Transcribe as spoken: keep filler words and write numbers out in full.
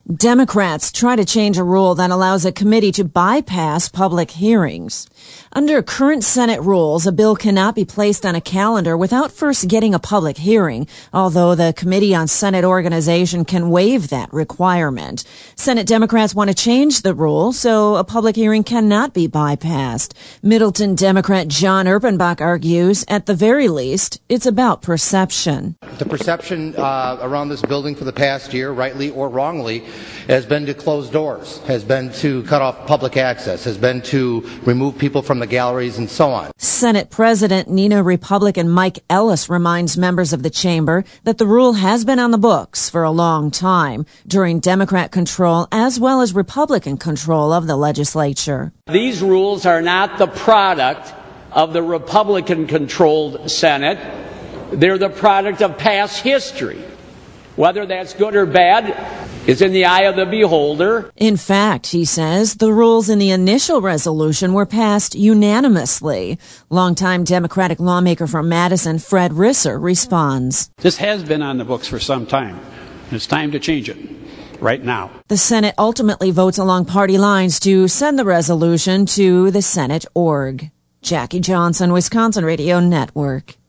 Democrats try to change a rule that allows a committee to bypass public hearings. Under current Senate rules, a bill cannot be placed on a calendar without first getting a public hearing, although the Committee on Senate Organization can waive that requirement. Senate Democrats want to change the rule so a public hearing cannot be bypassed. Middleton Democrat John Erpenbach argues, at the very least, it's about perception. The perception uh, around this building for the past year, rightly or wrongly, has been to close doors, has been to cut off public access, has been to remove people from the galleries and so on. Senate President Nina Republican Mike Ellis reminds members of the chamber that the rule has been on the books for a long time during Democrat control as well as Republican control of the legislature. These rules are not the product of the Republican-controlled Senate. They're the product of past history. Whether that's good or bad is in the eye of the beholder. In fact, he says, the rules in the initial resolution were passed unanimously. Longtime Democratic lawmaker from Madison, Fred Risser, responds. This has been on the books for some time. It's time to change it right now. The Senate ultimately votes along party lines to send the resolution to the Senate org. Jackie Johnson, Wisconsin Radio Network.